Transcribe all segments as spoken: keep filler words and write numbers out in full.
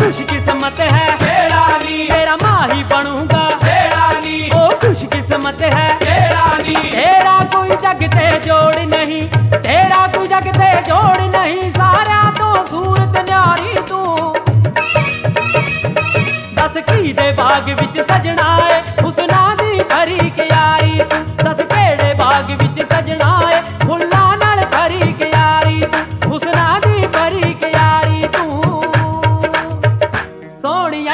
खुशकिस्मत है जेड़ा नी तेरा माही बनूंगा, जेड़ा नी ओ खुशकिस्मत है जेड़ा नी तेरा कोई जग ते जोड़ नहीं, तेरा कोई जग ते जोड़ नहीं, सारा तो सूरत न्यारी तू। दस की दे बाग विच सजना है हुस्ना दी भरी के यारी तू, दस केड़े बाग विच सजना है फुल्लां नाल भरी के यारी तू, हुस्ना दी भरी के यारी तू सोहणिया।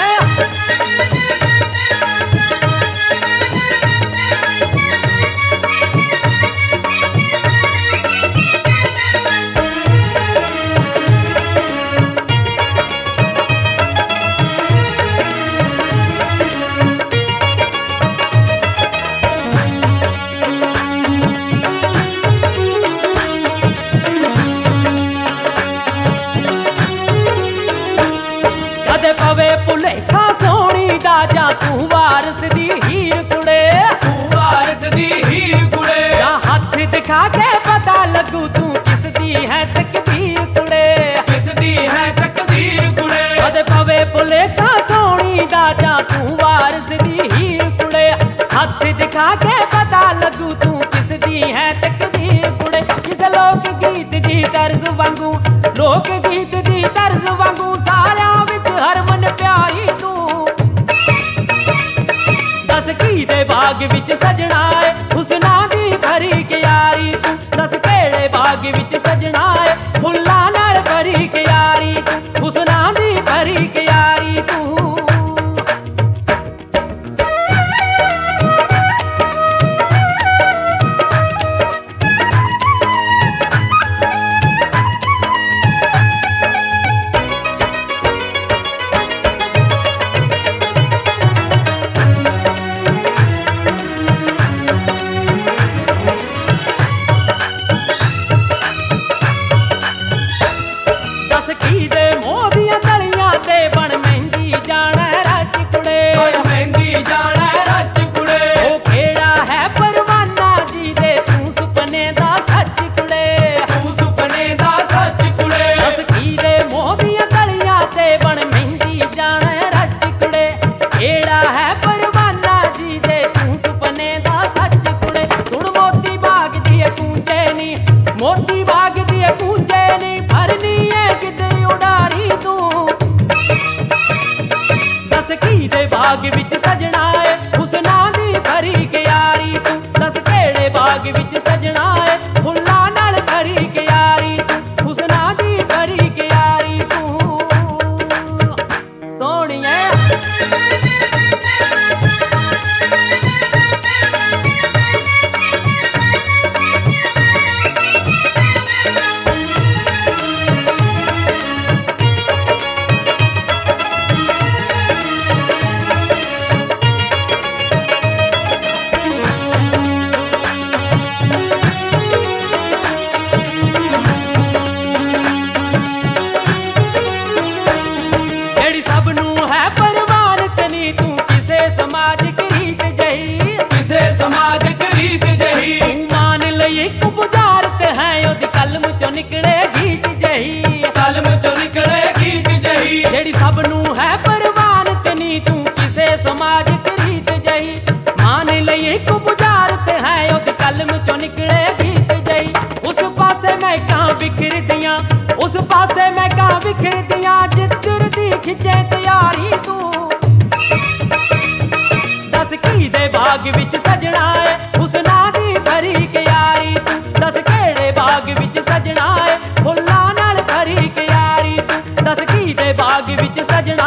कदे पवे भुलेखा सोहणी दा जा तू वारस दी हीर कुड़े, तू वारस दी हीर कुड़े जा हथ दिखा के पता लगू तू किस दी है तकदीर कुड़े, किस दी है तकदीर कुड़े कदे पवे भुलेखा सोहणी दा जा तू वारस दी हीर कुड़े, हथ दिखा के पता लगू तू किस दी है तकदीर कुड़े। किस लोक गीत दी तर्ज वांगू, लोक गीत दी तर्ज वांगू सारा विच हरमन प्यारी तू। दस की दे बाग विच सजना है हुस्ना दी भरी के यारी तू, दस केड़े बाग विच सजना है फुल्लां नाल भरी के यारी तू, हुस्ना दी भरी के यारी तू। दस की दे मोदियां तलियां ते बन महंगी जाना रच कुड़े, बड़ महंगी जाना रच कुड़े ओ केड़ा है परवाना जी दे तू सुपने दा सच कुड़े। तू सुपने दा सच कुड़े दस की दे मोदियां तलियां ते बन महंगी जाना रच कुड़े, केड़ा है परवाना जी दे तू सुपने दा सच कुड़े। सुन मोती बाग दी कूंजे नी, मोती बाग दी कूंजे नी, भरनी है किते उडारी तू। दस की दे बाग विच सजना है हुस्ना दी भरी के यारी तू, दस केड़े बाग विच सजना है फुल्लां नाल भरी के यारी तू, हुस्ना दी भरी के यारी तू सोहणिया। जेड़ी सब नू है परवानत नी तू किसे समाजिक रीत जही, किसे समाजिक रीत जही तू मान लई एक बुझारत है ओदी कलम चो निकले गीत जही। कलम चो निकले गीत जही जेड़ी सब नू है परवानत नी तू किसे समाजिक रीत जही, मान लई एक बुझारत है ओदी कलम चो निकले गीत जही। उस पासे मैं कहां बिखर दियां, उस पासे मैं कहां बिखर दियां, जिद्दर दी खिचे तैयारी तू। दस की दे बाग विच सजना है हुस्ना दी भरी के यारी तू, दस केड़े बाग विच सजना है फुल्लां नाल भरी के यारी तू, दस की दे बाग विच सजना